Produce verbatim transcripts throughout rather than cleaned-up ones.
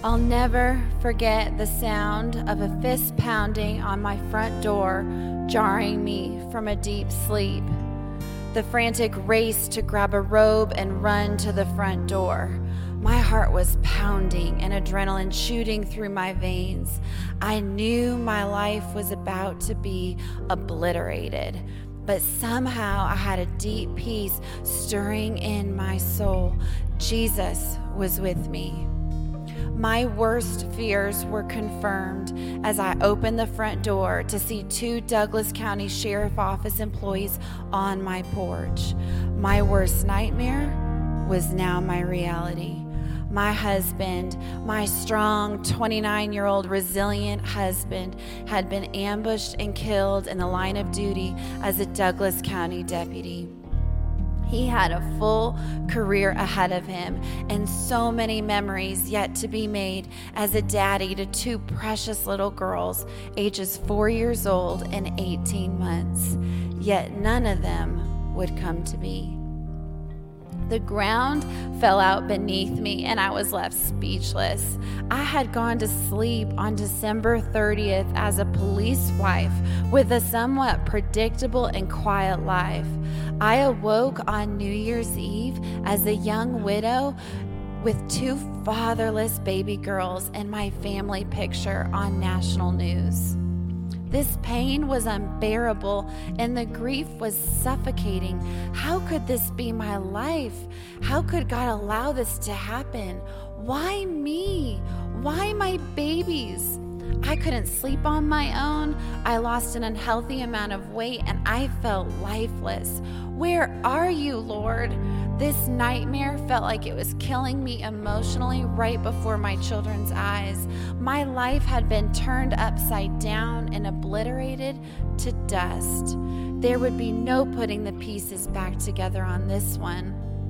I'll never forget the sound of a fist pounding on my front door, jarring me from a deep sleep. The frantic race to grab a robe and run to the front door. My heart was pounding and adrenaline shooting through my veins. I knew my life was about to be obliterated, but somehow I had a deep peace stirring in my soul. Jesus was with me. My worst fears were confirmed as I opened the front door to see two Douglas County Sheriff Office employees on my porch. My worst nightmare was now my reality. My husband, my strong twenty-nine-year-old resilient husband, had been ambushed and killed in the line of duty as a Douglas County deputy. He had a full career ahead of him and so many memories yet to be made as a daddy to two precious little girls, ages four years old and eighteen months. Yet none of them would come to be. The ground fell out beneath me and I was left speechless. I had gone to sleep on December thirtieth as a police wife with a somewhat predictable and quiet life. I awoke on New Year's Eve as a young widow with two fatherless baby girls and my family picture on national news. This pain was unbearable and the grief was suffocating. How could this be my life? How could God allow this to happen? Why me? Why my babies? I couldn't sleep on my own. I lost an unhealthy amount of weight and I felt lifeless. Where are you, Lord? This nightmare felt like it was killing me emotionally right before my children's eyes. My life had been turned upside down and obliterated to dust. There would be no putting the pieces back together on this one.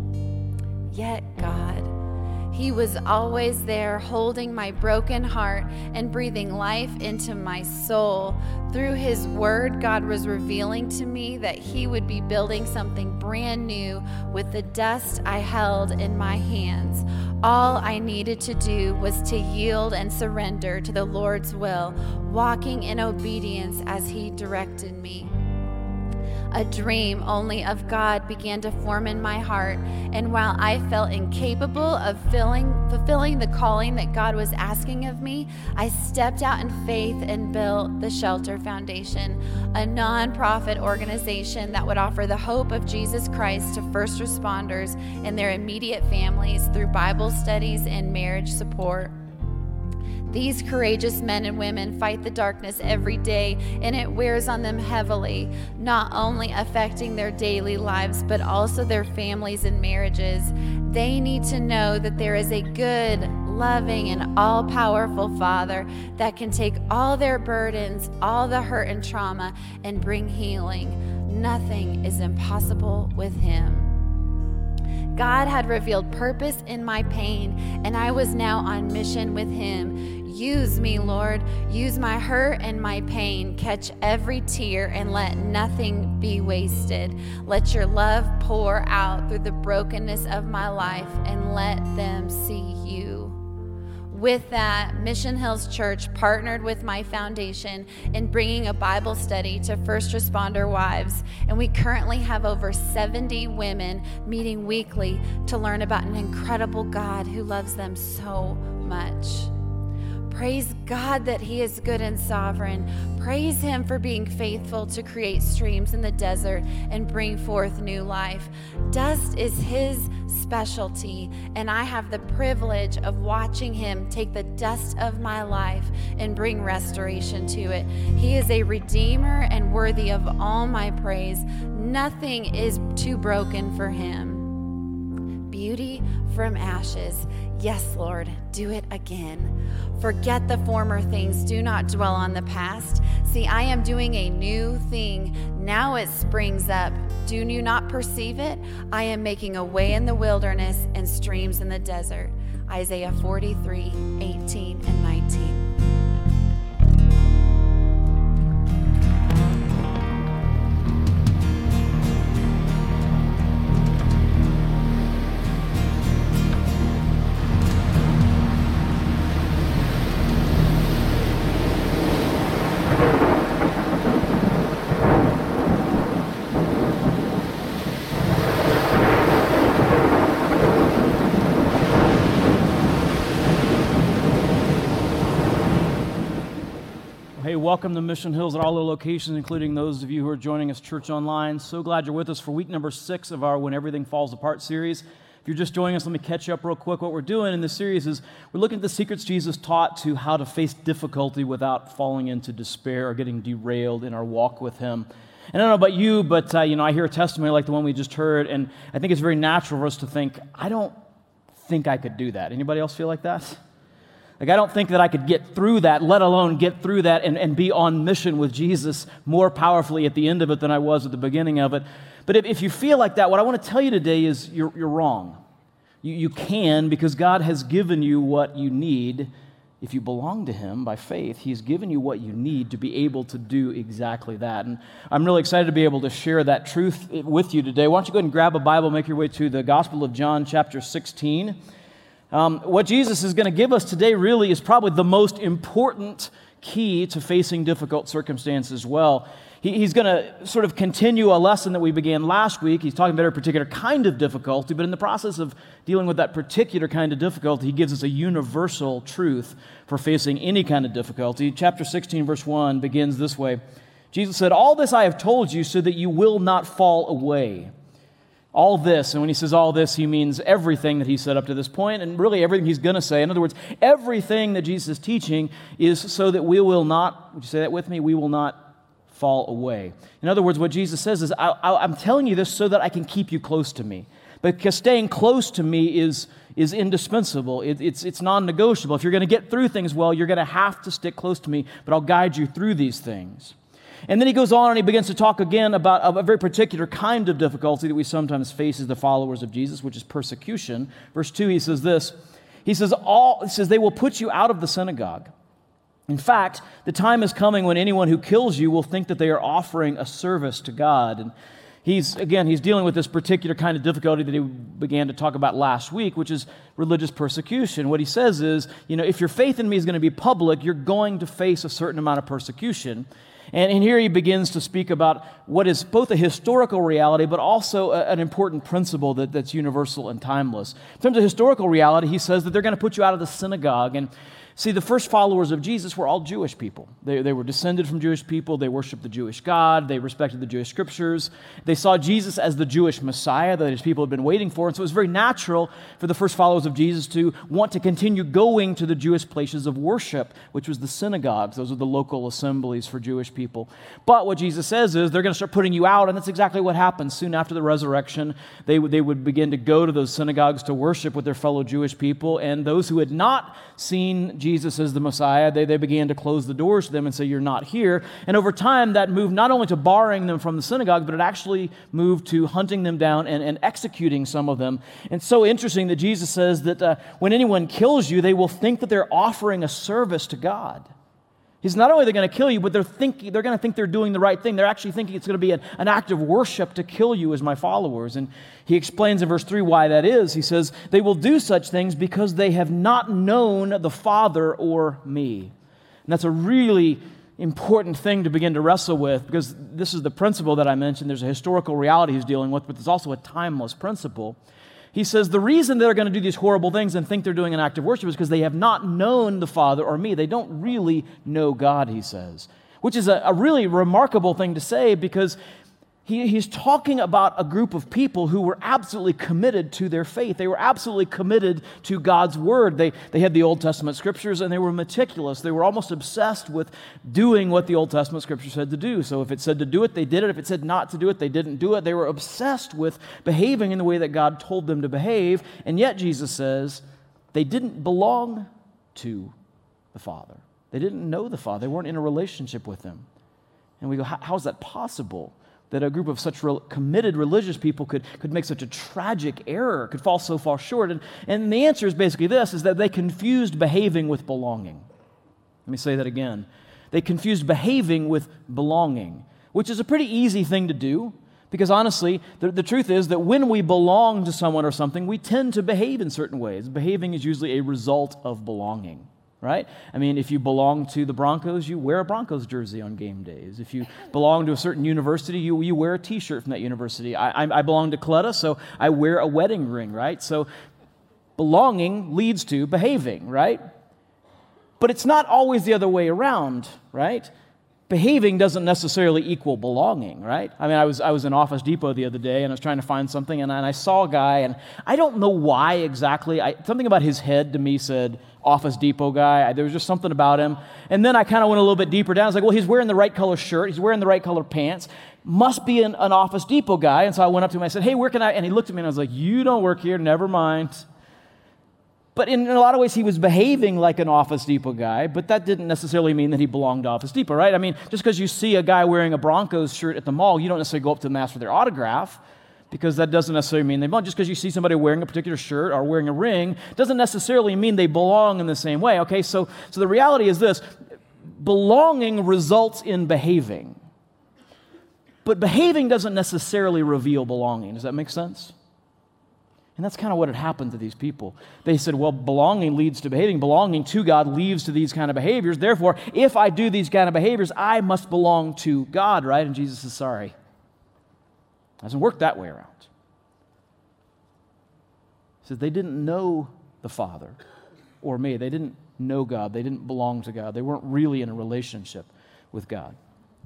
Yet God, He was always there holding my broken heart and breathing life into my soul. Through His word, God was revealing to me that He would be building something brand new with the dust I held in my hands. All I needed to do was to yield and surrender to the Lord's will, walking in obedience as He directed me. A dream only of God began to form in my heart, and while I felt incapable of filling, fulfilling the calling that God was asking of me, I stepped out in faith and built the Shelter Foundation, a nonprofit organization that would offer the hope of Jesus Christ to first responders and their immediate families through Bible studies and marriage support. These courageous men and women fight the darkness every day, and it wears on them heavily, not only affecting their daily lives, but also their families and marriages. They need to know that there is a good, loving, and all-powerful Father that can take all their burdens, all the hurt and trauma, and bring healing. Nothing is impossible with Him. God had revealed purpose in my pain, and I was now on mission with Him. Use me, Lord. Use my hurt and my pain. Catch every tear and let nothing be wasted. Let your love pour out through the brokenness of my life and let them see you. With that, Mission Hills Church partnered with my foundation in bringing a Bible study to first responder wives, and we currently have over seventy women meeting weekly to learn about an incredible God who loves them so much. Praise God that He is good and sovereign. Praise Him for being faithful to create streams in the desert and bring forth new life. Dust is His specialty, and I have the privilege of watching Him take the dust of my life and bring restoration to it. He is a redeemer and worthy of all my praise. Nothing is too broken for Him. Beauty from ashes. Yes, Lord, do it again. Forget the former things. Do not dwell on the past. See, I am doing a new thing. Now it springs up. Do you not perceive it? I am making a way in the wilderness and streams in the desert. Isaiah forty-three, eighteen and nineteen. welcome to Mission Hills at all the locations, including those of you who are joining us church online. So glad you're with us for week number six of our When Everything Falls Apart series. If you're just joining us, let me catch you up real quick. What we're doing in this series is we're looking at the secrets Jesus taught to how to face difficulty without falling into despair or getting derailed in our walk with Him. And I don't know about you, but uh, you know, I hear a testimony like the one we just heard, and I think it's very natural for us to think, I don't think I could do that. Anybody else feel like that? Like, I don't think that I could get through that, let alone get through that and, and be on mission with Jesus more powerfully at the end of it than I was at the beginning of it. But if, if you feel like that, what I want to tell you today is you're, you're wrong. You, you can, because God has given you what you need. If you belong to Him by faith, He's given you what you need to be able to do exactly that. And I'm really excited to be able to share that truth with you today. Why don't you go ahead and grab a Bible, make your way to the Gospel of John, chapter sixteen. Um, what Jesus is going to give us today really is probably the most important key to facing difficult circumstances well. He, he's going to sort of continue a lesson that we began last week. He's talking about a particular kind of difficulty, but in the process of dealing with that particular kind of difficulty, he gives us a universal truth for facing any kind of difficulty. Chapter sixteen, verse one begins this way. Jesus said, "All this I have told you so that you will not fall away." All this, and when he says all this, he means everything that he said up to this point, and really everything he's going to say. In other words, everything that Jesus is teaching is so that we will not, would you say that with me? We will not fall away. In other words, what Jesus says is, I, I, I'm telling you this so that I can keep you close to me. Because staying close to me is, is indispensable. It, it's, it's non-negotiable. If you're going to get through things well, you're going to have to stick close to me, but I'll guide you through these things. And then he goes on and he begins to talk again about a very particular kind of difficulty that we sometimes face as the followers of Jesus, which is persecution. Verse two, he says this. He says, all, he says, they will put you out of the synagogue. In fact, the time is coming when anyone who kills you will think that they are offering a service to God. And he's, again, he's dealing with this particular kind of difficulty that he began to talk about last week, which is religious persecution. What he says is, you know, if your faith in me is going to be public, you're going to face a certain amount of persecution. And, and here he begins to speak about what is both a historical reality, but also a, an important principle that, that's universal and timeless. In terms of historical reality, he says that they're going to put you out of the synagogue. And see, the first followers of Jesus were all Jewish people. They, they were descended from Jewish people. They worshiped the Jewish God. They respected the Jewish scriptures. They saw Jesus as the Jewish Messiah that his people had been waiting for. And so it was very natural for the first followers of Jesus to want to continue going to the Jewish places of worship, which was the synagogues. Those are the local assemblies for Jewish people. But what Jesus says is they're going to start putting you out, and that's exactly what happens. Soon after the resurrection, they, they would begin to go to those synagogues to worship with their fellow Jewish people, and those who had not seen Jesus as the Messiah, they, they began to close the doors to them and say, you're not here. And over time, that moved not only to barring them from the synagogue, but it actually moved to hunting them down and, and executing some of them. And it's so interesting that Jesus says that uh, when anyone kills you, they will think that they're offering a service to God. He's not only they're going to kill you, but they're thinking they're going to think they're doing the right thing. They're actually thinking it's going to be an, an act of worship to kill you as my followers. And he explains in verse three why that is. He says, they will do such things because they have not known the Father or me. And that's a really important thing to begin to wrestle with, because this is the principle that I mentioned. There's a historical reality he's dealing with, but there's also a timeless principle. He says the reason they're going to do these horrible things and think they're doing an act of worship is because they have not known the Father or me. They don't really know God, he says, which is a, a really remarkable thing to say, because he, he's talking about a group of people who were absolutely committed to their faith. They were absolutely committed to God's Word. They, they had the Old Testament Scriptures, and they were meticulous. They were almost obsessed with doing what the Old Testament Scripture said to do. So if it said to do it, they did it. If it said not to do it, they didn't do it. They were obsessed with behaving in the way that God told them to behave. And yet, Jesus says, they didn't belong to the Father. They didn't know the Father. They weren't in a relationship with Him. And we go, how is that possible? That a group of such re- committed religious people could, could make such a tragic error, could fall so far short. And, and the answer is basically this, is that they confused behaving with belonging. Let me say that again. They confused behaving with belonging, which is a pretty easy thing to do, because honestly, the, the truth is that when we belong to someone or something, we tend to behave in certain ways. Behaving is usually a result of belonging. Right? I mean, if you belong to the Broncos, you wear a Broncos jersey on game days. If you belong to a certain university, you, you wear a T-shirt from that university. I, I, I belong to Cluetta, so I wear a wedding ring, right? So belonging leads to behaving, right? But it's not always the other way around, right? behaving doesn't necessarily equal belonging, right? I mean, I was I was in Office Depot the other day, and I was trying to find something, and I, and I saw a guy, and I don't know why exactly. I, something about his head to me said Office Depot guy. I, there was just something about him. And then I kind of went a little bit deeper down. I was like, well, he's wearing the right color shirt. He's wearing the right color pants. Must be an, an Office Depot guy. And so I went up to him, and I said, hey, where can I? And he looked at me, and I was like, you don't work here. Never mind. But in, in a lot of ways, he was behaving like an Office Depot guy, but that didn't necessarily mean that he belonged to Office Depot, right? I mean, just because you see a guy wearing a Broncos shirt at the mall, you don't necessarily go up to them and ask for their autograph, because that doesn't necessarily mean they belong. Just because you see somebody wearing a particular shirt or wearing a ring doesn't necessarily mean they belong in the same way, okay? So, so the reality is this: belonging results in behaving. But behaving doesn't necessarily reveal belonging. Does that make sense? And that's kind of what had happened to these people. They said, well, belonging leads to behaving. Belonging to God leads to these kind of behaviors. Therefore, if I do these kind of behaviors, I must belong to God, right? And Jesus is sorry. It doesn't work that way around. He says they didn't know the Father or me. They didn't know God. They didn't belong to God. They weren't really in a relationship with God.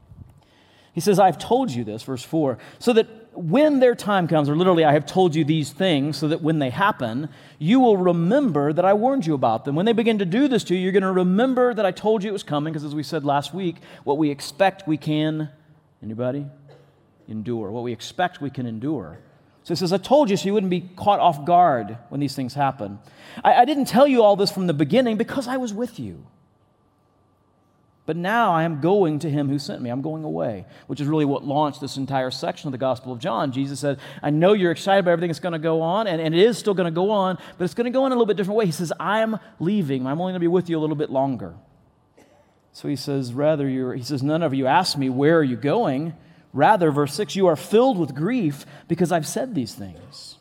He says, I've told you this, verse four, so that when their time comes, or literally, I have told you these things so that when they happen, you will remember that I warned you about them. When they begin to do this to you, you're going to remember that I told you it was coming, because as we said last week, what we expect we can, anybody? Endure. What we expect we can endure. So he says, I told you so you wouldn't be caught off guard when these things happen. I, I didn't tell you all this from the beginning because I was with you. But now I am going to him who sent me. I'm going away, which is really what launched this entire section of the Gospel of John. Jesus said, I know you're excited about everything that's going to go on, and, and it is still going to go on, but it's going to go on in a little bit different way. He says, I'm leaving. I'm only going to be with you a little bit longer. So he says, rather, you're, he says, none of you ask me, where are you going? Rather, verse six, you are filled with grief because I've said these things.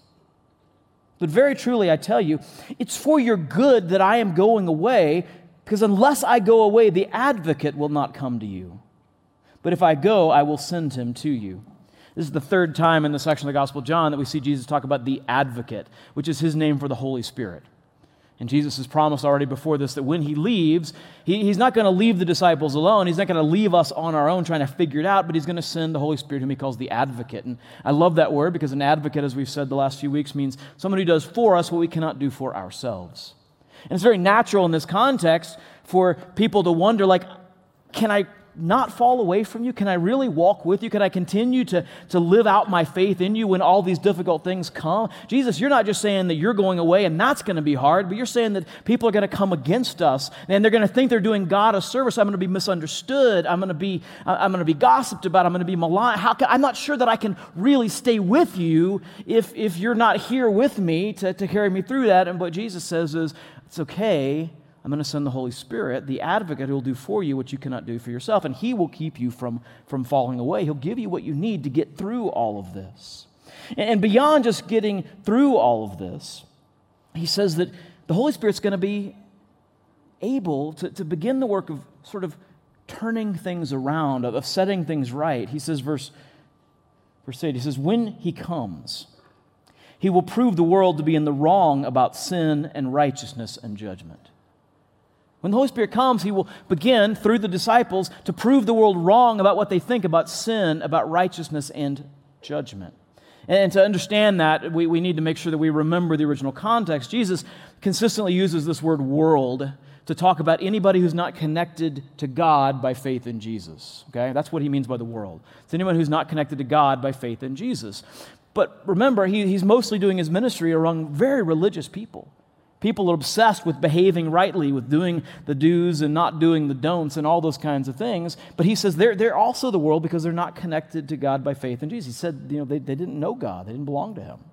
But very truly, I tell you, it's for your good that I am going away, because unless I go away, the advocate will not come to you. But if I go, I will send him to you. This is the third time in the section of the Gospel of John that we see Jesus talk about the advocate, which is his name for the Holy Spirit. And Jesus has promised already before this that when he leaves, he, he's not going to leave the disciples alone. He's not going to leave us on our own trying to figure it out, but he's going to send the Holy Spirit, whom he calls the advocate. And I love that word, because an advocate, as we've said the last few weeks, means someone who does for us what we cannot do for ourselves. And it's very natural in this context for people to wonder, like, can I not fall away from you? Can I really walk with you? Can I continue to, to live out my faith in you when all these difficult things come? Jesus, you're not just saying that you're going away and that's going to be hard, but you're saying that people are going to come against us and they're going to think they're doing God a service. I'm going to be misunderstood. I'm going to be I'm going to be gossiped about. I'm going to be maligned. How can, I'm not sure that I can really stay with you if if you're not here with me to, to carry me through that. And what Jesus says is, it's okay. I'm going to send the Holy Spirit, the advocate, who will do for you what you cannot do for yourself, and he will keep you from, from falling away. He'll give you what you need to get through all of this. And, and beyond just getting through all of this, he says that the Holy Spirit's going to be able to, to begin the work of sort of turning things around, of, of setting things right. He says, verse, verse eight, he says, when he comes, he will prove the world to be in the wrong about sin and righteousness and judgment. When the Holy Spirit comes, he will begin, through the disciples, to prove the world wrong about what they think about sin, about righteousness, and judgment. And to understand that, we, we need to make sure that we remember the original context. Jesus consistently uses this word world to talk about anybody who's not connected to God by faith in Jesus. Okay? That's what he means by the world. It's anyone who's not connected to God by faith in Jesus. But remember, he, he's mostly doing his ministry among very religious people. People are obsessed with behaving rightly, with doing the do's and not doing the don'ts and all those kinds of things. But he says they're, they're also the world because they're not connected to God by faith in Jesus. He said, you know, they, they didn't know God. They didn't belong to him.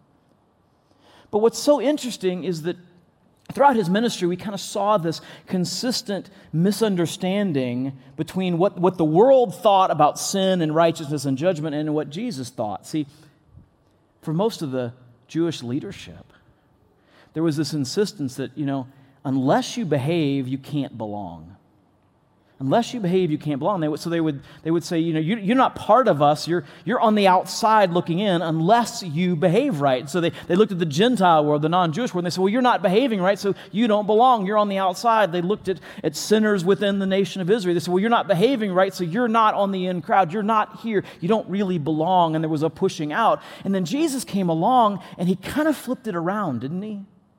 But what's so interesting is that throughout his ministry, we kind of saw this consistent misunderstanding between what, what the world thought about sin and righteousness and judgment and what Jesus thought. See, for most of the Jewish leadership, there was this insistence that, you know, unless you behave, you can't belong. Unless you behave, you can't belong. They would, so they would they would say, you know, you, you're not part of us. You're you're on the outside looking in unless you behave right. And so they, they looked at the Gentile world, the non-Jewish world, and they said, well, you're not behaving right, so you don't belong. You're on the outside. They looked at, at sinners within the nation of Israel. They said, well, you're not behaving right, so you're not on the in crowd. You're not here. You don't really belong. And there was a pushing out. And then Jesus came along, and he kind of flipped it around, didn't he?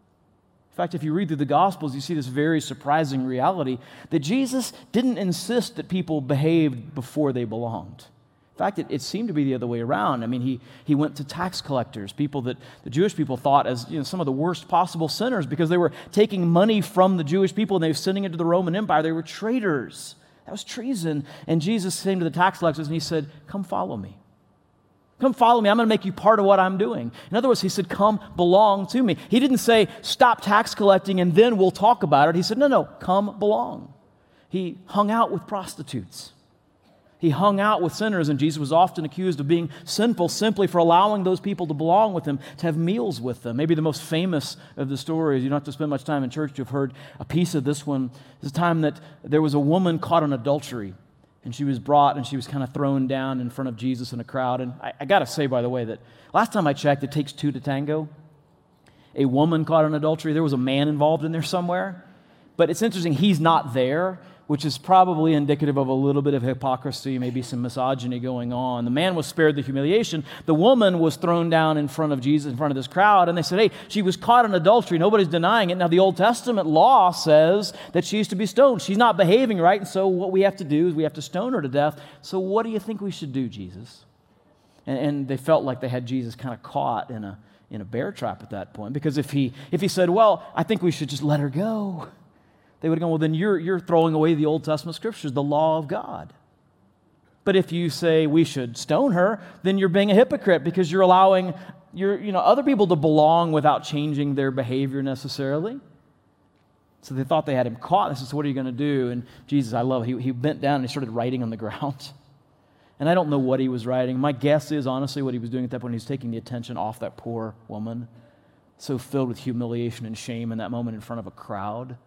In fact, if you read through the Gospels, you see this very surprising reality that Jesus didn't insist that people behaved before they belonged. In fact, it, it seemed to be the other way around. I mean, he, he went to tax collectors, people that the Jewish people thought as you know, some of the worst possible sinners because they were taking money from the Jewish people and they were sending it to the Roman Empire. They were traitors. That was treason. And Jesus came to the tax collectors and he said, come follow me. Come follow me. I'm going to make you part of what I'm doing. In other words, he said, come belong to me. He didn't say, stop tax collecting and then we'll talk about it. He said, no, no, come belong. He hung out with prostitutes. He hung out with sinners, and Jesus was often accused of being sinful simply for allowing those people to belong with him, to have meals with them. Maybe the most famous of the stories, you don't have to spend much time in church to have heard a piece of this one, is the time that there was a woman caught in adultery. And she was brought and she was kind of thrown down in front of Jesus in a crowd. And I, I got to say, by the way, that last time I checked, it takes two to tango. A woman caught in adultery. There was a man involved in there somewhere. But it's interesting, he's not there, which is probably indicative of a little bit of hypocrisy, maybe some misogyny going on. The man was spared the humiliation. The woman was thrown down in front of Jesus, in front of this crowd, and they said, hey, she was caught in adultery. Nobody's denying it. Now, the Old Testament law says that she's to be stoned. She's not behaving right, and so what we have to do is we have to stone her to death. So what do you think we should do, Jesus? And, and they felt like they had Jesus kind of caught in a, in a bear trap at that point, because if he, if he said, well, I think we should just let her go, they would have gone, well, then you're, you're throwing away the Old Testament scriptures, the law of God. But if you say we should stone her, then you're being a hypocrite because you're allowing your, you know, other people to belong without changing their behavior necessarily. So they thought they had him caught. They said, so what are you going to do? And Jesus, I love it. He, he bent down and he started writing on the ground. And I don't know what he was writing. My guess is, honestly, what he was doing at that point, he was taking the attention off that poor woman, so filled with humiliation and shame in that moment in front of a crowd.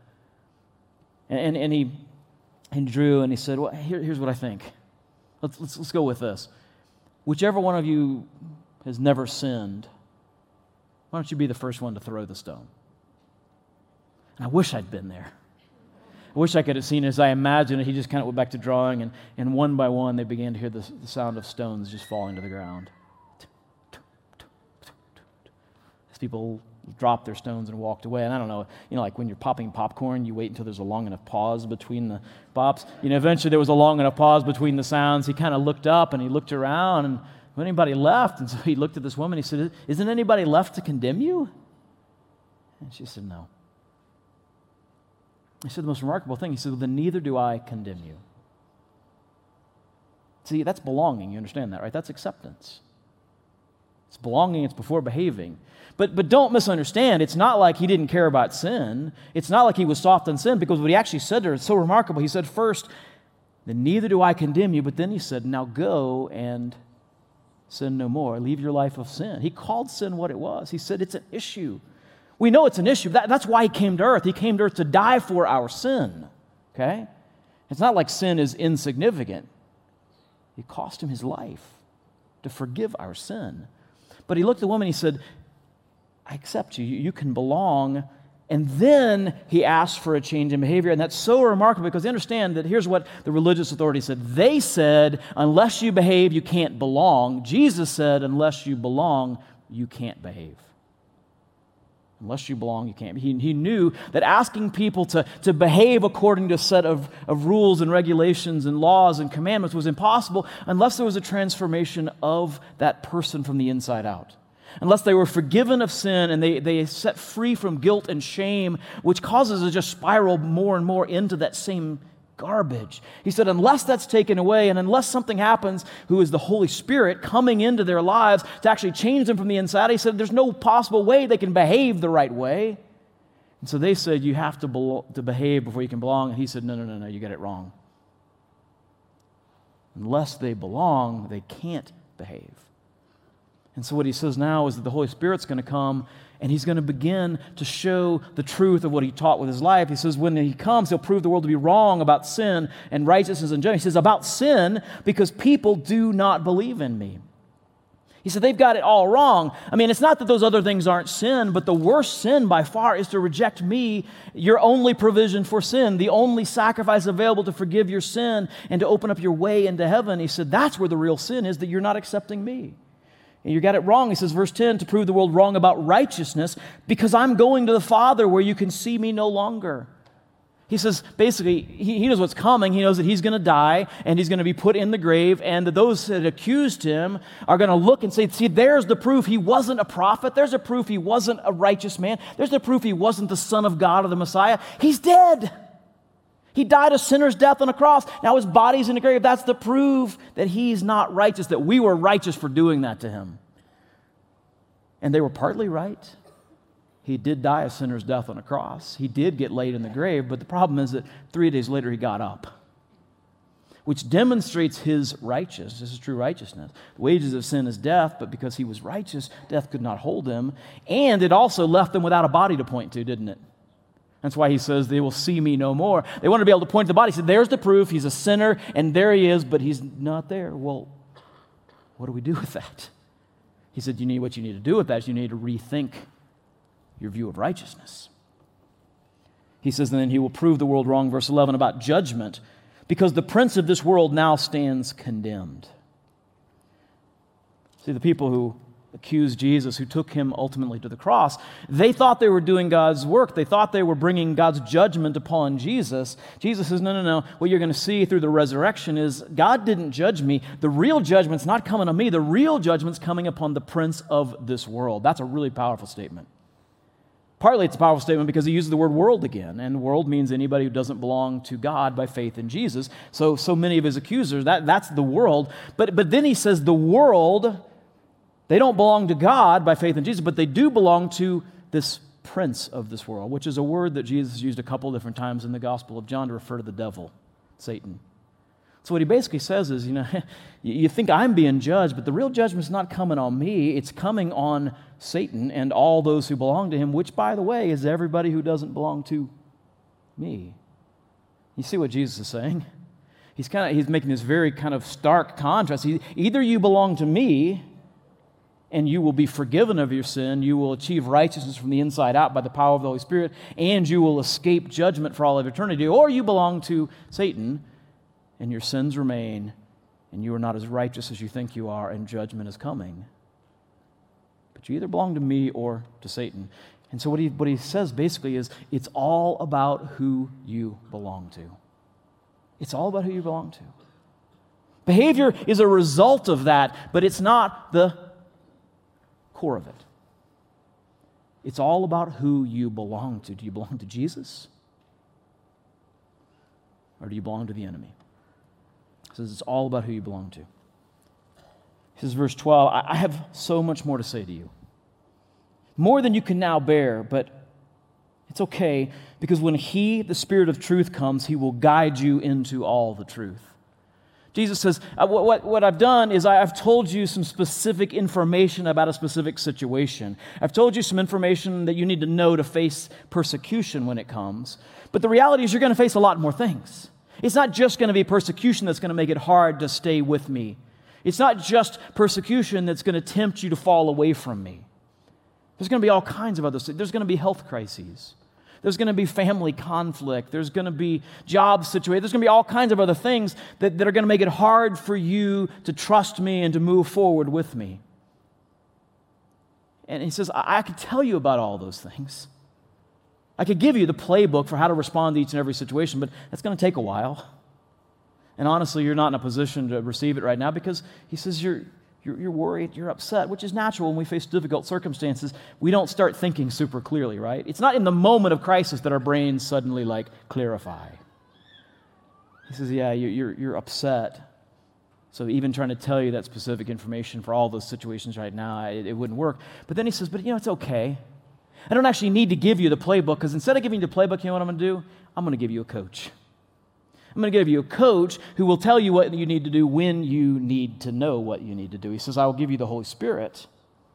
And, and he, he drew and he said, well, here, here's what I think. Let's, let's, let's go with this. Whichever one of you has never sinned, why don't you be the first one to throw the stone? And I wish I'd been there. I wish I could have seen it. As I imagined it, he just kind of went back to drawing, and, and one by one they began to hear the, the sound of stones just falling to the ground. As people dropped their stones and walked away. And I don't know, you know, like when you're popping popcorn, you wait until there's a long enough pause between the pops. You know, eventually there was a long enough pause between the sounds. He kind of looked up and he looked around, and was anybody left? And so he looked at this woman. He said, isn't anybody left to condemn you? And she said, no. He said the most remarkable thing. He said, well, then neither do I condemn you. See, that's belonging. You understand that, right? That's acceptance. It's belonging. It's before behaving. But but don't misunderstand. It's not like he didn't care about sin. It's not like he was soft on sin, because what he actually said there is so remarkable. He said, first, then neither do I condemn you. But then he said, now go and sin no more. Leave your life of sin. He called sin what it was. He said it's an issue. We know it's an issue. That, that's why he came to earth. He came to earth to die for our sin. Okay? It's not like sin is insignificant. It cost him his life to forgive our sin. But he looked at the woman and he said, I accept you. You can belong. And then he asked for a change in behavior. And that's so remarkable because they understand that here's what the religious authorities said. They said, unless you behave, you can't belong. Jesus said, unless you belong, you can't behave. Unless you belong, you can't. He, he knew that asking people to, to behave according to a set of, of rules and regulations and laws and commandments was impossible unless there was a transformation of that person from the inside out. Unless they were forgiven of sin and they, they set free from guilt and shame, which causes it to just spiral more and more into that same garbage. He said, unless that's taken away and unless something happens, who is the Holy Spirit coming into their lives to actually change them from the inside, he said, there's no possible way they can behave the right way. And so they said, you have to, be- to behave before you can belong. And he said, no, no, no, no, you got it wrong. Unless they belong, they can't behave. And so what he says now is that the Holy Spirit's going to come And he's going to begin to show the truth of what he taught with his life. He says when he comes, he'll prove the world to be wrong about sin and righteousness and judgment. He says about sin because people do not believe in me. He said they've got it all wrong. I mean, it's not that those other things aren't sin, but the worst sin by far is to reject me, your only provision for sin, the only sacrifice available to forgive your sin and to open up your way into heaven. He said that's where the real sin is, that you're not accepting me. And you got it wrong. He says, verse ten, to prove the world wrong about righteousness, because I'm going to the Father where you can see me no longer. He says, basically, he, he knows what's coming. He knows that he's going to die, and he's going to be put in the grave, and that those that accused him are going to look and say, see, there's the proof he wasn't a prophet. There's the proof he wasn't a righteous man. There's the proof he wasn't the Son of God or the Messiah. He's dead. He died a sinner's death on a cross. Now his body's in the grave. That's the proof that he's not righteous, that we were righteous for doing that to him. And they were partly right. He did die a sinner's death on a cross. He did get laid in the grave, but the problem is that three days later he got up, which demonstrates his righteousness. This is true righteousness. The wages of sin is death, but because he was righteous, death could not hold him. And it also left them without a body to point to, didn't it? That's why he says, they will see me no more. They want to be able to point to the body. He said, there's the proof. He's a sinner, and there he is, but he's not there. Well, what do we do with that? He said, you need what you need to do with that is you need to rethink your view of righteousness. He says, then he will prove the world wrong, verse eleven, about judgment, because the prince of this world now stands condemned. See, the people who accused Jesus, who took him ultimately to the cross, they thought they were doing God's work. They thought they were bringing God's judgment upon Jesus. Jesus says, no, no, no. What you're going to see through the resurrection is God didn't judge me. The real judgment's not coming on me. The real judgment's coming upon the prince of this world. That's a really powerful statement. Partly it's a powerful statement because he uses the word world again, and world means anybody who doesn't belong to God by faith in Jesus. So, so many of his accusers, that, that's the world. But, but then he says the world, they don't belong to God by faith in Jesus, but they do belong to this prince of this world, which is a word that Jesus used a couple different times in the Gospel of John to refer to the devil, Satan. So what he basically says is, you know, you think I'm being judged, but the real judgment's not coming on me. It's coming on Satan and all those who belong to him, which, by the way, is everybody who doesn't belong to me. You see what Jesus is saying? He's kind of he's making this very kind of stark contrast. He, either you belong to me, and you will be forgiven of your sin, you will achieve righteousness from the inside out by the power of the Holy Spirit, and you will escape judgment for all of eternity, or you belong to Satan, and your sins remain, and you are not as righteous as you think you are, and judgment is coming. But you either belong to me or to Satan. And so what he, what he says basically is, it's all about who you belong to. It's all about who you belong to. Behavior is a result of that, but it's not the core of it. It's all about who you belong to. Do you belong to Jesus? Or do you belong to the enemy? He says it's all about who you belong to. He says, verse twelve, I have so much more to say to you. More than you can now bear, but it's okay, because when He, the Spirit of truth, comes, He will guide you into all the truth. Jesus says, what, what, what I've done is I've told you some specific information about a specific situation. I've told you some information that you need to know to face persecution when it comes. But the reality is you're going to face a lot more things. It's not just going to be persecution that's going to make it hard to stay with me. It's not just persecution that's going to tempt you to fall away from me. There's going to be all kinds of other things. There's going to be health crises. There's going to be family conflict. There's going to be job situations. There's going to be all kinds of other things that, that are going to make it hard for you to trust me and to move forward with me. And he says, I, I could tell you about all those things. I could give you the playbook for how to respond to each and every situation, but that's going to take a while. And honestly, you're not in a position to receive it right now because he says you're You're, you're worried, you're upset, which is natural when we face difficult circumstances. We don't start thinking super clearly, right? It's not in the moment of crisis that our brains suddenly, like, clarify. He says, yeah, you're, you're, you're upset. So even trying to tell you that specific information for all those situations right now, it, it wouldn't work. But then he says, but you know, it's okay. I don't actually need to give you the playbook, because instead of giving you the playbook, you know what I'm going to do? I'm going to give you a coach. I'm going to give you a coach who will tell you what you need to do when you need to know what you need to do. He says, I will give you the Holy Spirit.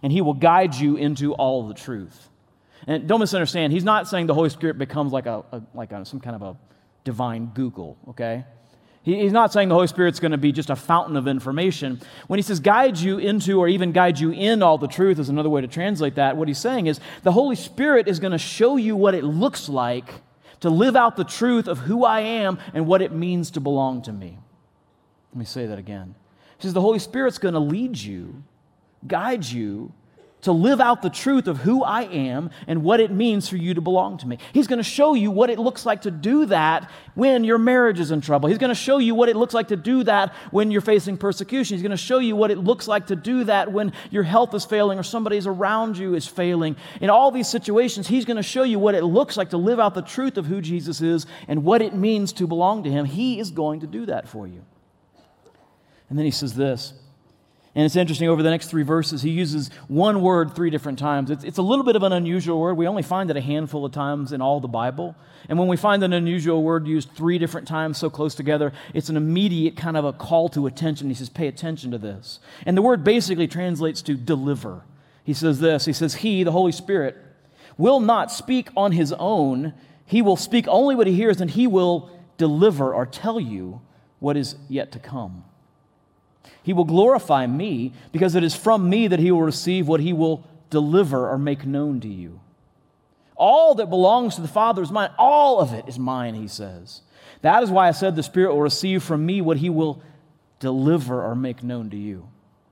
and he will guide you into all the truth. And don't misunderstand, he's not saying the Holy Spirit becomes like a, a like a, some kind of a divine Google, okay? He, he's not saying the Holy Spirit's going to be just a fountain of information. When he says guide you into or even guide you in all the truth is another way to translate that. What he's saying is the Holy Spirit is going to show you what it looks like to live out the truth of who I am and what it means to belong to me. Let me say that again. He says the Holy Spirit's going to lead you, guide you to live out the truth of who I am and what it means for you to belong to me. He's going to show you what it looks like to do that when your marriage is in trouble. He's going to show you what it looks like to do that when you're facing persecution. He's going to show you what it looks like to do that when your health is failing or somebody's around you is failing. In all these situations, he's going to show you what it looks like to live out the truth of who Jesus is and what it means to belong to him. He is going to do that for you. And then he says this, and it's interesting, over the next three verses, he uses one word three different times. It's, it's a little bit of an unusual word. We only find it a handful of times in all the Bible. And when we find an unusual word used three different times so close together, it's an immediate kind of a call to attention. He says, pay attention to this. And the word basically translates to deliver. He says this, he says, he, the Holy Spirit, will not speak on his own. He will speak only what he hears, and he will deliver or tell you what is yet to come. He will glorify me because it is from me that he will receive what he will deliver or make known to you. All that belongs to the Father is mine. All of it is mine, he says. That is why I said the Spirit will receive from me what he will deliver or make known to you.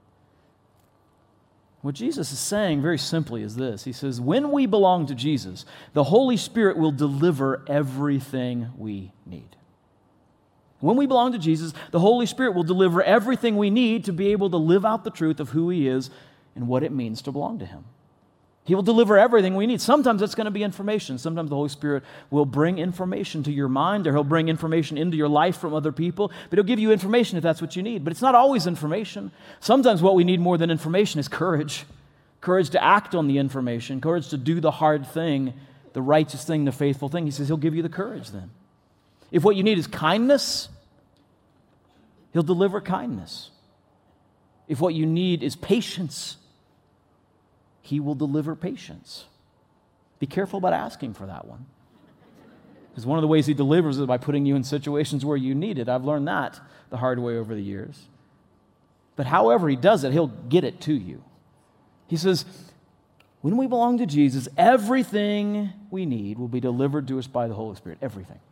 What Jesus is saying very simply is this. He says, when we belong to Jesus, the Holy Spirit will deliver everything we need. When we belong to Jesus, the Holy Spirit will deliver everything we need to be able to live out the truth of who he is and what it means to belong to him. He will deliver everything we need. Sometimes it's going to be information. Sometimes the Holy Spirit will bring information to your mind, or he'll bring information into your life from other people, but he'll give you information if that's what you need. But it's not always information. Sometimes what we need more than information is courage. Courage to act on the information, courage to do the hard thing, the righteous thing, the faithful thing. He says he'll give you the courage then. If what you need is kindness, he'll deliver kindness. If what you need is patience, he will deliver patience. Be careful about asking for that one. Because one of the ways he delivers is by putting you in situations where you need it. I've learned that the hard way over the years. But however he does it, he'll get it to you. He says, when we belong to Jesus, everything we need will be delivered to us by the Holy Spirit. Everything.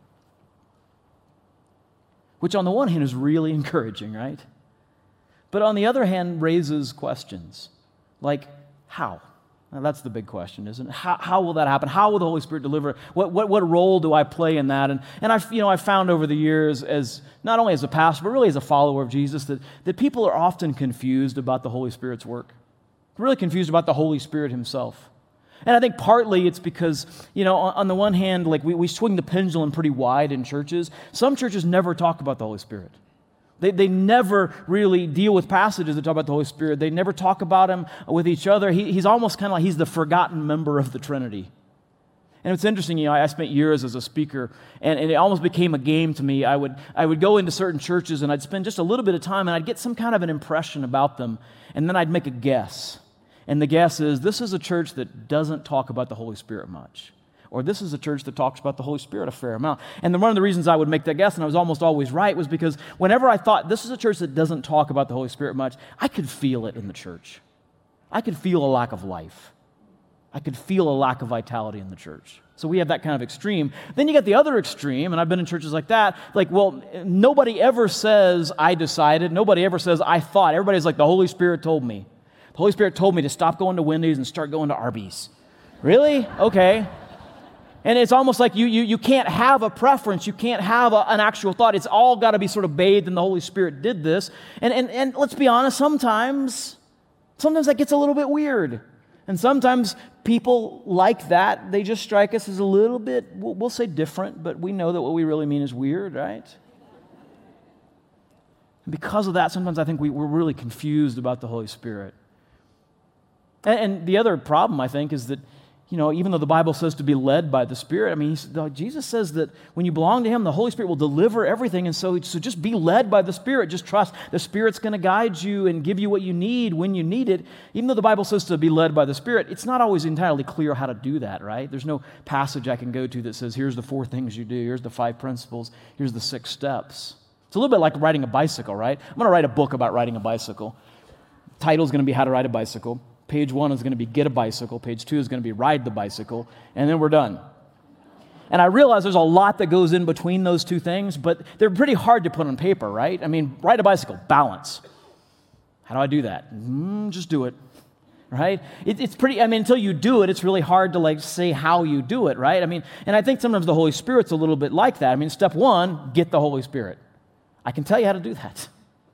Which on the one hand is really encouraging, right? But on the other hand raises questions. Like, how? Now that's the big question, isn't it? How, how will that happen? How will the Holy Spirit deliver? What, what, what role do I play in that? And, and I've, you know, I've found over the years, as not only as a pastor, but really as a follower of Jesus, that, that people are often confused about the Holy Spirit's work. They're really confused about the Holy Spirit himself. And I think partly it's because, you know, on, on the one hand, like we, we swing the pendulum pretty wide in churches. Some churches never talk about the Holy Spirit. They, they never really deal with passages that talk about the Holy Spirit. They never talk about him with each other. He, he's almost kind of like he's the forgotten member of the Trinity. And it's interesting, you know, I spent years as a speaker, and, and it almost became a game to me. I would, I would go into certain churches, and I'd spend just a little bit of time, and I'd get some kind of an impression about them, and then I'd make a guess. And the guess is, this is a church that doesn't talk about the Holy Spirit much. Or this is a church that talks about the Holy Spirit a fair amount. And then one of the reasons I would make that guess, and I was almost always right, was because whenever I thought this is a church that doesn't talk about the Holy Spirit much, I could feel it in the church. I could feel a lack of life. I could feel a lack of vitality in the church. So we have that kind of extreme. Then you get the other extreme, and I've been in churches like that, like, well, nobody ever says, I decided. Nobody ever says, I thought. Everybody's like, the Holy Spirit told me. The Holy Spirit told me to stop going to Wendy's and start going to Arby's. Really? Okay. And it's almost like you you you can't have a preference. You can't have a, an actual thought. It's all got to be sort of bathed in the Holy Spirit did this. And, and, and let's be honest, sometimes, sometimes that gets a little bit weird. And sometimes people like that, they just strike us as a little bit, we'll, we'll say different, but we know that what we really mean is weird, right? And because of that, sometimes I think we, we're really confused about the Holy Spirit. And, and the other problem, I think, is that you know, even though the Bible says to be led by the Spirit, I mean, Jesus says that when you belong to Him, the Holy Spirit will deliver everything. And so, so just be led by the Spirit. Just trust the Spirit's going to guide you and give you what you need when you need it. Even though the Bible says to be led by the Spirit, it's not always entirely clear how to do that, right? There's no passage I can go to that says, here's the four things you do, here's the five principles, here's the six steps. It's a little bit like riding a bicycle, right? I'm going to write a book about riding a bicycle. The title's going to be How to Ride a Bicycle. Page one is going to be Get a Bicycle. Page two is going to be Ride the Bicycle. And then we're done. And I realize there's a lot that goes in between those two things, but they're pretty hard to put on paper, right? I mean, ride a bicycle, balance. How do I do that? Mm, just do it, right? It, it's pretty, I mean, until you do it, it's really hard to like say how you do it, right? I mean, and I think sometimes the Holy Spirit's a little bit like that. I mean, step one, get the Holy Spirit. I can tell you how to do that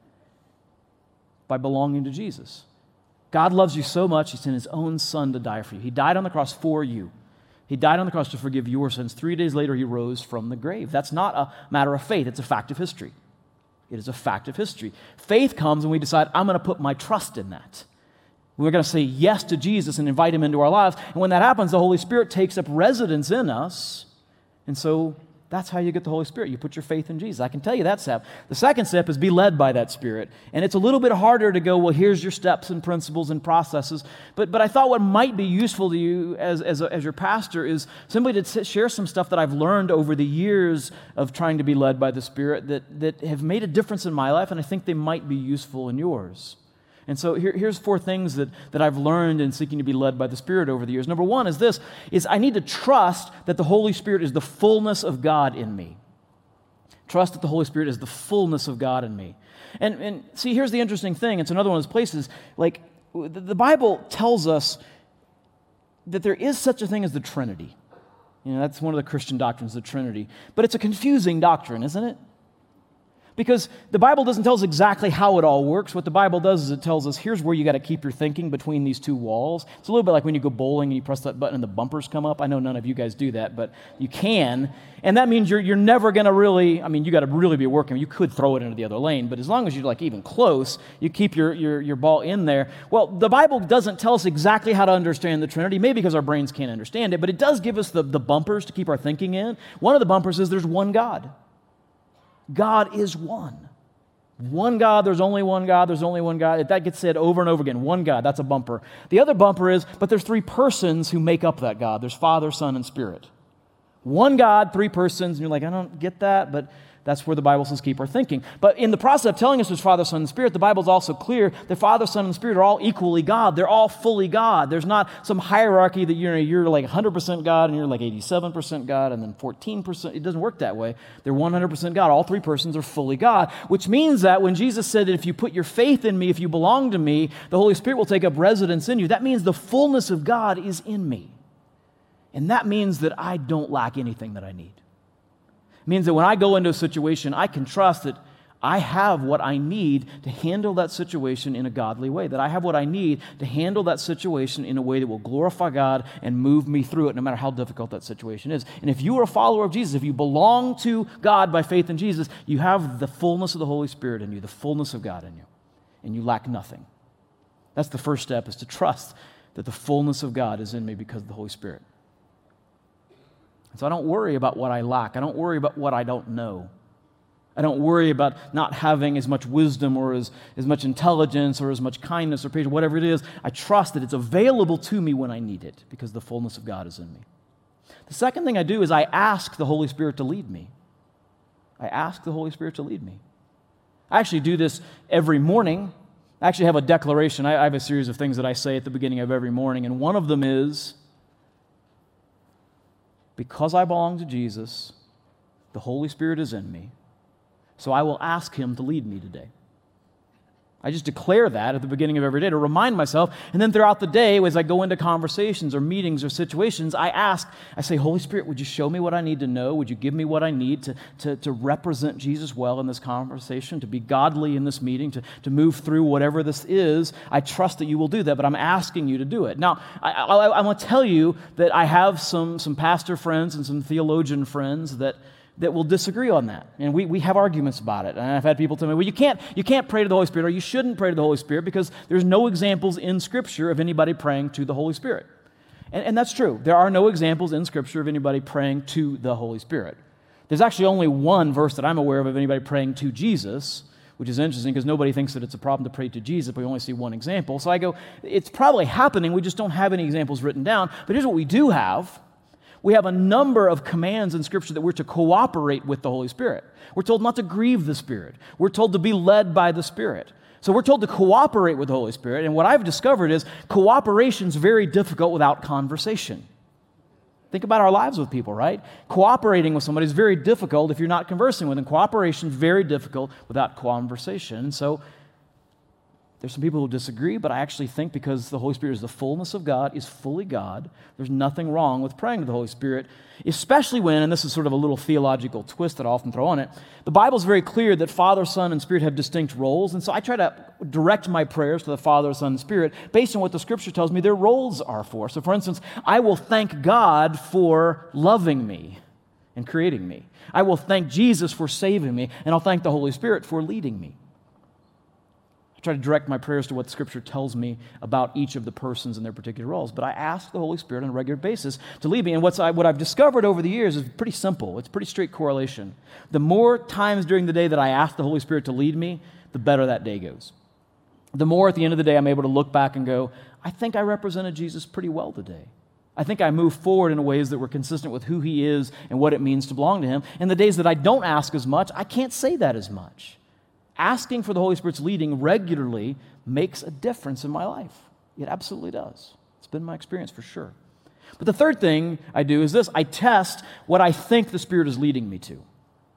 by belonging to Jesus. God loves you so much, He sent His own Son to die for you. He died on the cross for you. He died on the cross to forgive your sins. Three days later, He rose from the grave. That's not a matter of faith. It's a fact of history. It is a fact of history. Faith comes when we decide, I'm going to put my trust in that. We're going to say yes to Jesus and invite Him into our lives. And when that happens, the Holy Spirit takes up residence in us. And so that's how you get the Holy Spirit. You put your faith in Jesus. I can tell you that step. The second step is be led by that Spirit. And it's a little bit harder to go, well, here's your steps and principles and processes. But but I thought what might be useful to you as, as, a, as your pastor is simply to t- share some stuff that I've learned over the years of trying to be led by the Spirit that, that have made a difference in my life, and I think they might be useful in yours. And so here, here's four things that, that I've learned in seeking to be led by the Spirit over the years. Number one is this, is I need to trust that the Holy Spirit is the fullness of God in me. Trust that the Holy Spirit is the fullness of God in me. And, and see, here's the interesting thing. It's another one of those places, like the, the Bible tells us that there is such a thing as the Trinity. You know, that's one of the Christian doctrines, the Trinity. But it's a confusing doctrine, isn't it? Because the Bible doesn't tell us exactly how it all works. What the Bible does is it tells us here's where you got to keep your thinking between these two walls. It's a little bit like when you go bowling and you press that button and the bumpers come up. I know none of you guys do that, but you can. And that means you're you're never going to really, I mean, you got to really be working. You could throw it into the other lane, but as long as you're like even close, you keep your, your, your ball in there. Well, the Bible doesn't tell us exactly how to understand the Trinity, maybe because our brains can't understand it, but it does give us the, the bumpers to keep our thinking in. One of the bumpers is there's one God. God is one. One God, there's only one God, there's only one God. If that gets said over and over again, one God, that's a bumper. The other bumper is, but there's three persons who make up that God. There's Father, Son, and Spirit. One God, three persons, and you're like, I don't get that, but that's where the Bible says keep our thinking. But in the process of telling us there's Father, Son, and Spirit, the Bible's also clear that Father, Son, and Spirit are all equally God. They're all fully God. There's not some hierarchy that you're, you're like one hundred percent God and you're like eighty-seven percent God and then fourteen percent. It doesn't work that way. They're one hundred percent God. All three persons are fully God, which means that when Jesus said that if you put your faith in me, if you belong to me, the Holy Spirit will take up residence in you. That means the fullness of God is in me. And that means that I don't lack anything that I need. It means that when I go into a situation, I can trust that I have what I need to handle that situation in a godly way, that I have what I need to handle that situation in a way that will glorify God and move me through it, no matter how difficult that situation is. And if you are a follower of Jesus, if you belong to God by faith in Jesus, you have the fullness of the Holy Spirit in you, the fullness of God in you, and you lack nothing. That's the first step, is to trust that the fullness of God is in me because of the Holy Spirit. So I don't worry about what I lack. I don't worry about what I don't know. I don't worry about not having as much wisdom or as, as much intelligence or as much kindness or patience, whatever it is. I trust that it's available to me when I need it because the fullness of God is in me. The second thing I do is I ask the Holy Spirit to lead me. I ask the Holy Spirit to lead me. I actually do this every morning. I actually have a declaration. I, I have a series of things that I say at the beginning of every morning, and one of them is, because I belong to Jesus, the Holy Spirit is in me, so I will ask Him to lead me today. I just declare that at the beginning of every day to remind myself, and then throughout the day, as I go into conversations or meetings or situations, I ask, I say, Holy Spirit, would you show me what I need to know? Would you give me what I need to, to, to represent Jesus well in this conversation, to be godly in this meeting, to, to move through whatever this is? I trust that you will do that, but I'm asking you to do it. Now, I, I, I want to tell you that I have some, some pastor friends and some theologian friends that that will disagree on that. And we, we have arguments about it. And I've had people tell me, well, you can't, you can't pray to the Holy Spirit, or you shouldn't pray to the Holy Spirit because there's no examples in Scripture of anybody praying to the Holy Spirit. And, and that's true. There are no examples in Scripture of anybody praying to the Holy Spirit. There's actually only one verse that I'm aware of of anybody praying to Jesus, which is interesting because nobody thinks that it's a problem to pray to Jesus, but we only see one example. So I go, it's probably happening, we just don't have any examples written down. But here's what we do have. We have a number of commands in Scripture that we're to cooperate with the Holy Spirit. We're told not to grieve the Spirit. We're told to be led by the Spirit. So we're told to cooperate with the Holy Spirit, and what I've discovered is cooperation's very difficult without conversation. Think about our lives with people, right? Cooperating with somebody is very difficult if you're not conversing with them. Cooperation is very difficult without conversation. And so there's some people who disagree, but I actually think because the Holy Spirit is the fullness of God, is fully God, there's nothing wrong with praying to the Holy Spirit, especially when, and this is sort of a little theological twist that I often throw on it, the Bible's very clear that Father, Son, and Spirit have distinct roles, and so I try to direct my prayers to the Father, Son, and Spirit based on what the Scripture tells me their roles are for. So for instance, I will thank God for loving me and creating me. I will thank Jesus for saving me, and I'll thank the Holy Spirit for leading me. Try to direct my prayers to what Scripture tells me about each of the persons in their particular roles. But I ask the Holy Spirit on a regular basis to lead me. And what's I, what I've discovered over the years is pretty simple. It's pretty straight correlation. The more times during the day that I ask the Holy Spirit to lead me, the better that day goes. The more at the end of the day I'm able to look back and go, I think I represented Jesus pretty well today. I think I moved forward in ways that were consistent with who He is and what it means to belong to Him. And the days that I don't ask as much, I can't say that as much. Asking for the Holy Spirit's leading regularly makes a difference in my life. It absolutely does. It's been my experience for sure. But the third thing I do is this. I test what I think the Spirit is leading me to.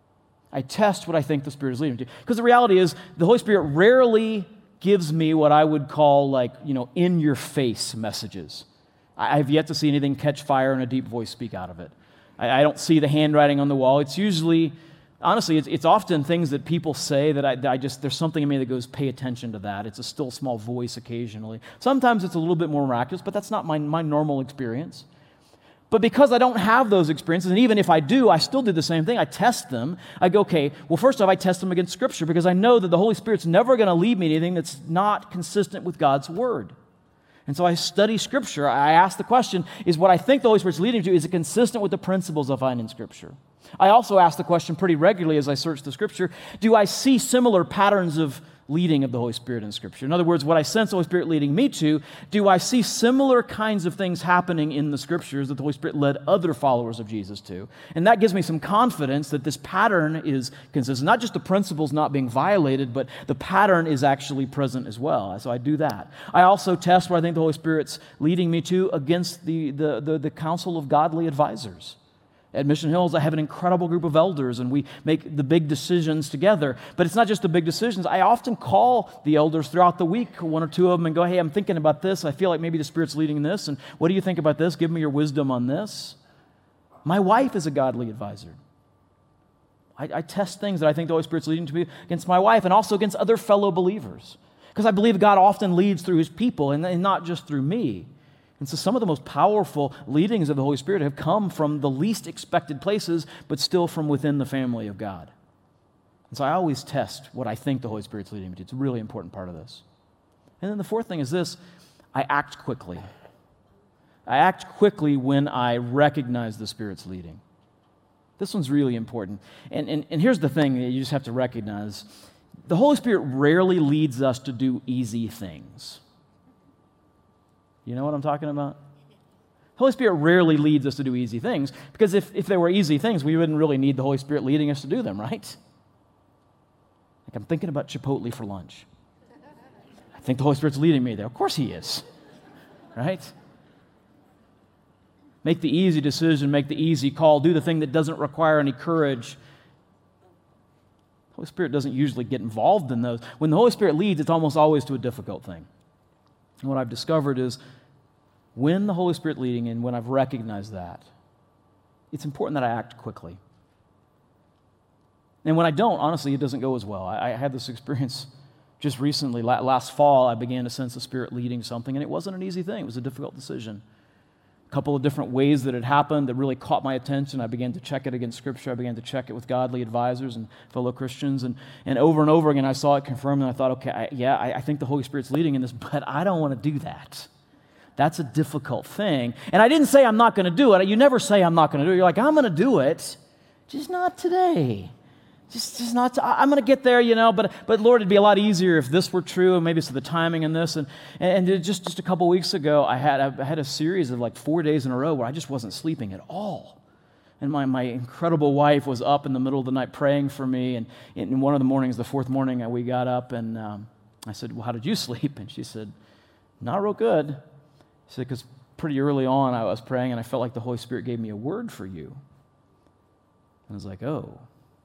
I test what I think the Spirit is leading me to. Because the reality is, the Holy Spirit rarely gives me what I would call like, you know, in-your-face messages. I have yet to see anything catch fire and a deep voice speak out of it. I, I don't see the handwriting on the wall. It's usually... Honestly, it's, it's often things that people say that I, that I just, there's something in me that goes, pay attention to that. It's a still small voice occasionally. Sometimes it's a little bit more miraculous, but that's not my, my normal experience. But because I don't have those experiences, and even if I do, I still do the same thing. I test them. I go, okay, well, first off, I test them against Scripture because I know that the Holy Spirit's never going to lead me to anything that's not consistent with God's Word. And so I study Scripture. I ask the question, is what I think the Holy Spirit's leading to, is it consistent with the principles I find in Scripture? I also ask the question pretty regularly as I search the Scripture, do I see similar patterns of leading of the Holy Spirit in Scripture? In other words, what I sense the Holy Spirit leading me to, do I see similar kinds of things happening in the Scriptures that the Holy Spirit led other followers of Jesus to? And that gives me some confidence that this pattern is consistent. Not just the principles not being violated, but the pattern is actually present as well. So I do that. I also test what I think the Holy Spirit's leading me to against the, the, the, the council of godly advisors. At Mission Hills, I have an incredible group of elders, and we make the big decisions together. But it's not just the big decisions. I often call the elders throughout the week, one or two of them, and go, hey, I'm thinking about this. I feel like maybe the Spirit's leading this, and what do you think about this? Give me your wisdom on this. My wife is a godly advisor. I, I test things that I think the Holy Spirit's leading to me against my wife and also against other fellow believers. Because I believe God often leads through His people and, and not just through me. And so some of the most powerful leadings of the Holy Spirit have come from the least expected places, but still from within the family of God. And so I always test what I think the Holy Spirit's leading me to. It's a really important part of this. And then the fourth thing is this, I act quickly. I act quickly when I recognize the Spirit's leading. This one's really important. And, and, and here's the thing that you just have to recognize. The Holy Spirit rarely leads us to do easy things. You know what I'm talking about? The Holy Spirit rarely leads us to do easy things, because if, if there were easy things, we wouldn't really need the Holy Spirit leading us to do them, right? Like I'm thinking about Chipotle for lunch. I think the Holy Spirit's leading me there. Of course He is, right? Make the easy decision, make the easy call, do the thing that doesn't require any courage. The Holy Spirit doesn't usually get involved in those. When the Holy Spirit leads, it's almost always to a difficult thing. And what I've discovered is when the Holy Spirit leading and when I've recognized that, it's important that I act quickly. And when I don't, honestly, it doesn't go as well. I, I had this experience just recently. Last fall, I began to sense the Spirit leading something, and it wasn't an easy thing. It was a difficult decision. A couple of different ways that it happened that really caught my attention. I began to check it against Scripture. I began to check it with godly advisors and fellow Christians. And, and over and over again, I saw it confirmed, and I thought, okay, I, yeah, I, I think the Holy Spirit's leading in this, but I don't want to do that. That's a difficult thing. And I didn't say I'm not going to do it. You never say I'm not going to do it. You're like, I'm going to do it, just not today. Just, just not, to, I'm going to get there, you know, but, but Lord, it'd be a lot easier if this were true, and maybe it's the timing in this. And, and just, just a couple weeks ago, I had, I had a series of like four days in a row where I just wasn't sleeping at all. And my, my incredible wife was up in the middle of the night praying for me. And in one of the mornings, the fourth morning, we got up and um, I said, well, how did you sleep? And she said, not real good. She said, because pretty early on I was praying and I felt like the Holy Spirit gave me a word for you. And I was like, oh.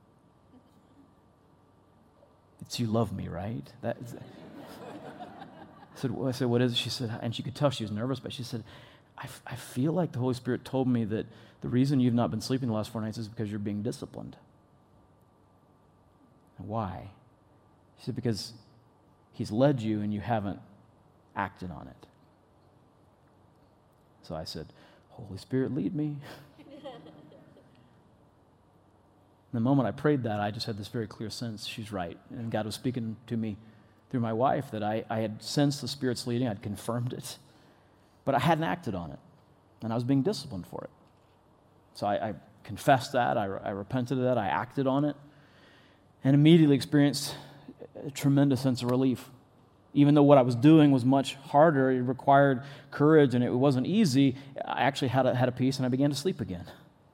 It's you love me, right? That is, I said, well, I said, what is it? She said, and she could tell she was nervous, but she said, I, f- I feel like the Holy Spirit told me that the reason you've not been sleeping the last four nights is because you're being disciplined. And why? She said, because He's led you and you haven't acted on it. So I said, Holy Spirit, lead me. The moment I prayed that, I just had this very clear sense, she's right. And God was speaking to me through my wife that I, I had sensed the Spirit's leading, I'd confirmed it, but I hadn't acted on it, and I was being disciplined for it. So I, I confessed that, I, I repented of that, I acted on it, and immediately experienced a tremendous sense of relief. Even though what I was doing was much harder, it required courage, and it wasn't easy, I actually had a, had a peace, and I began to sleep again.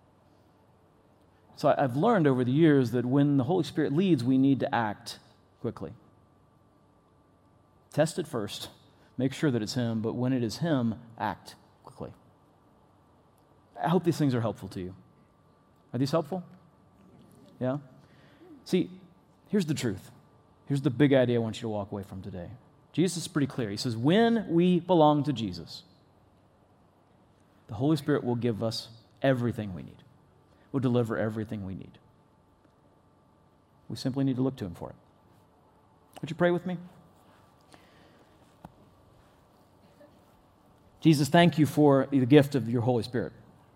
So I've learned over the years that when the Holy Spirit leads, we need to act quickly. Test it first. Make sure that it's Him, but when it is Him, act quickly. I hope these things are helpful to you. Are these helpful? Yeah? See, here's the truth. Here's the big idea I want you to walk away from today. Jesus is pretty clear. He says, when we belong to Jesus, the Holy Spirit will give us everything we need. Will deliver everything we need. We simply need to look to Him for it. Would you pray with me? Jesus, thank you for the gift of your Holy Spirit.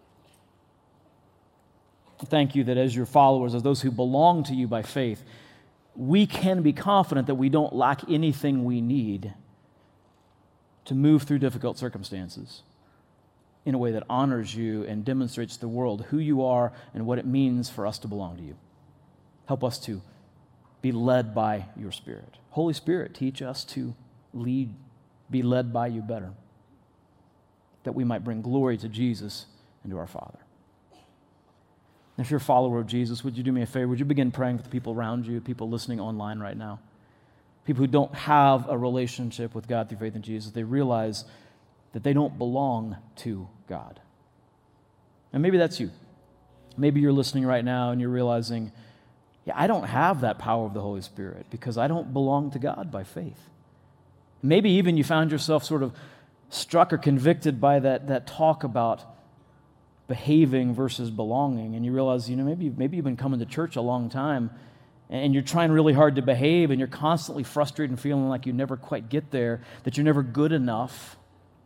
Thank you that as your followers, as those who belong to you by faith, we can be confident that we don't lack anything we need to move through difficult circumstances in a way that honors you and demonstrates to the world who you are and what it means for us to belong to you. Help us to be led by your Spirit. Holy Spirit, teach us to lead, be led by you better, that we might bring glory to Jesus and to our Father. If you're a follower of Jesus, would you do me a favor? Would you begin praying for the people around you, people listening online right now? People who don't have a relationship with God through faith in Jesus, they realize that they don't belong to God. And maybe that's you. Maybe you're listening right now and you're realizing, yeah, I don't have that power of the Holy Spirit because I don't belong to God by faith. Maybe even you found yourself sort of struck or convicted by that, that talk about behaving versus belonging, and you realize, you know, maybe, maybe you've been coming to church a long time and you're trying really hard to behave and you're constantly frustrated and feeling like you never quite get there, that you're never good enough.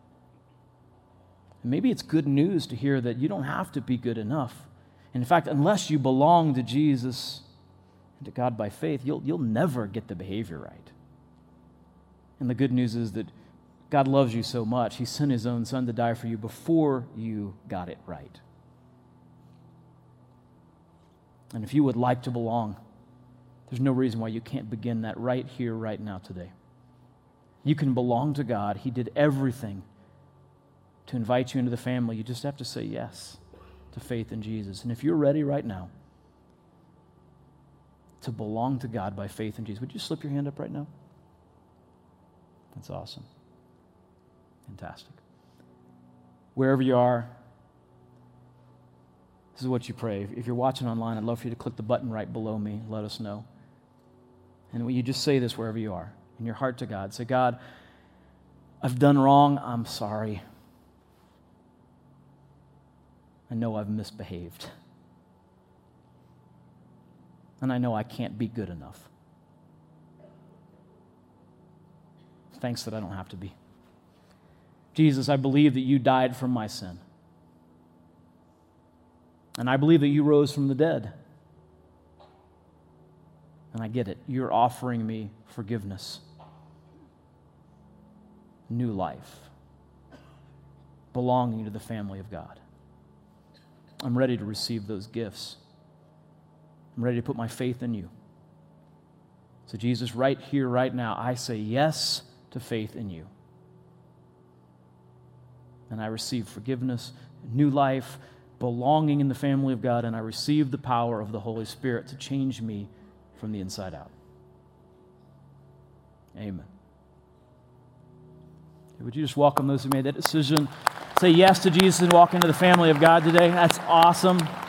And maybe it's good news to hear that you don't have to be good enough. And in fact, unless you belong to Jesus and to God by faith, you'll, you'll never get the behavior right. And the good news is that God loves you so much, He sent His own Son to die for you before you got it right. And if you would like to belong, there's no reason why you can't begin that right here, right now, today. You can belong to God. He did everything to invite you into the family. You just have to say yes to faith in Jesus. And if you're ready right now to belong to God by faith in Jesus, would you slip your hand up right now? That's awesome. Fantastic. Wherever you are, this is what you pray. If you're watching online, I'd love for you to click the button right below me. Let us know. And when you just say this wherever you are, in your heart to God. Say, God, I've done wrong. I'm sorry. I know I've misbehaved. And I know I can't be good enough. Thanks that I don't have to be. Jesus, I believe that you died for my sin. And I believe that you rose from the dead. And I get it. You're offering me forgiveness, new life. belonging to the family of God. I'm ready to receive those gifts. I'm ready to put my faith in you. So Jesus, right here, right now, I say yes to faith in you. And I receive forgiveness, new life, belonging in the family of God, and I receive the power of the Holy Spirit to change me from the inside out. Amen. Would you just welcome those who made that decision? Say yes to Jesus and walk into the family of God today. That's awesome.